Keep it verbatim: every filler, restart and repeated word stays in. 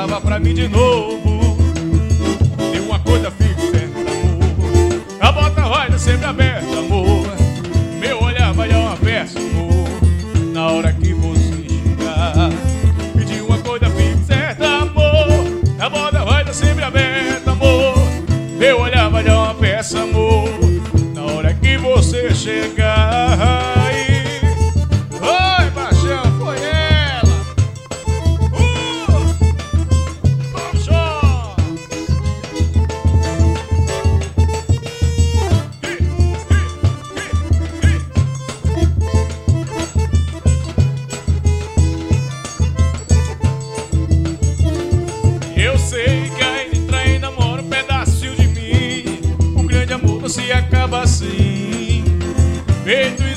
voltava pra mim de novo. Tem uma coisa fixa, amor, a porta vai sempre aberta, amor. Meu olhar vai dar uma festa, amor, na hora que você chegar. Pedi uma coisa fixa, amor, a porta vai dar sempre aberta, amor. Meu olhar vai dar uma festa, amor, na hora que você chegar. Oi, paixão, foi ela. Uh! Vamos só. Eu sei que ainda entra e namora um pedacinho de mim. Um grande amor não se acaba assim, feito